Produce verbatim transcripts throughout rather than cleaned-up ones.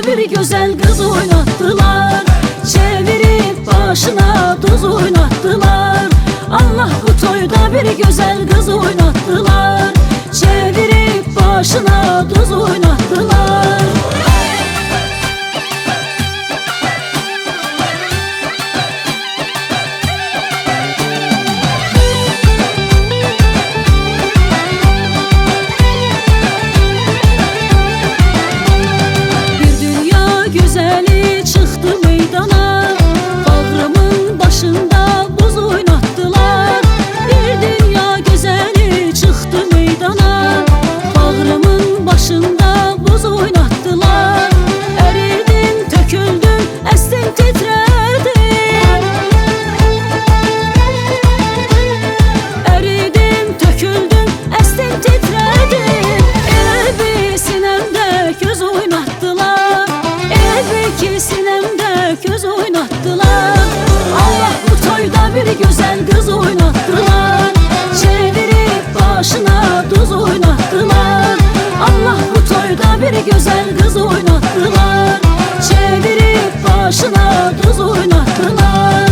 bir güzel kız oynattılar. Çevirip başına tuz oynattılar. Allah bu toyda bir güzel kız oynattılar. Çevirip başına tuz oynattılar. Güzeli çıktı meydana, bağrımın başında buz oynattılar. Bir dünya güzeli çıktı meydana, bağrımın başında buz oynattılar. Eridin, töküldün, estin, titredin. Eridin, töküldün, estin, titredin. Elbi sinemde köz oynattılar. Elbeki sinemde köz oynattılar. Allah bu toyda bir güzel kız oynattılar. Çevirip başına tuz oynattılar. Allah bu toyda bir güzel kız oynattılar. Çevirip başına tuz oynattılar.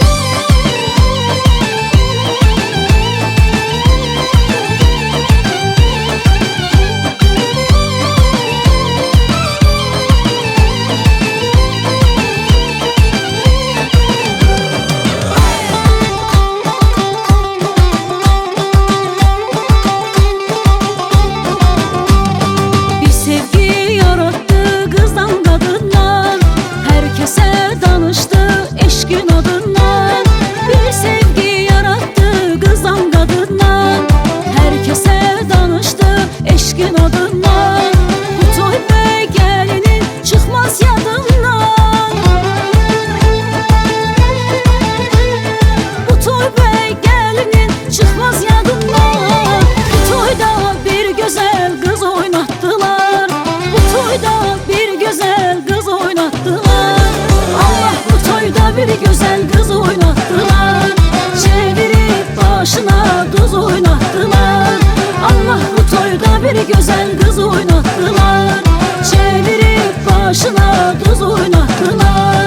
Bir güzel kız oynattılar. Çevirip başına tuz oynattılar. Allah bu toyda bir güzel kız oynattılar. Çevirip başına tuz oynattılar.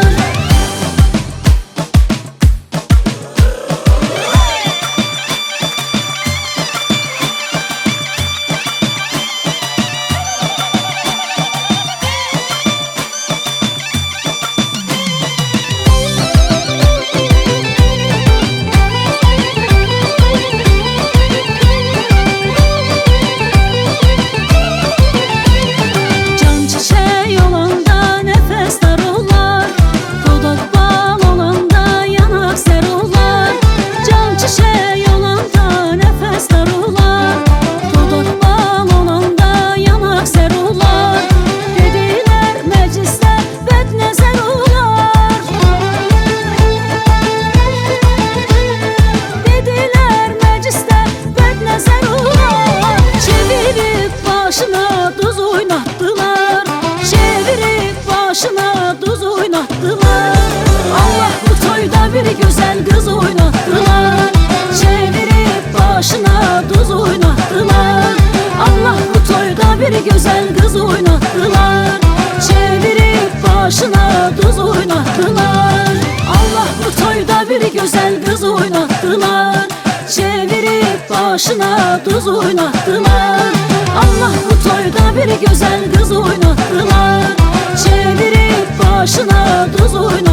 Allah bu toyda bir güzel kız oynattılar. Çevirip başına tuz oynattılar. Allah bu toyda bir güzel kız oynattılar. Çevirip başına tuz oynattılar. Allah bu toyda bir güzel kız oynattılar. Çevirip başına tuz oynattılar. Allah bu toyda bir güzel kız oynattılar. Çevirip başına tuz oynattılar.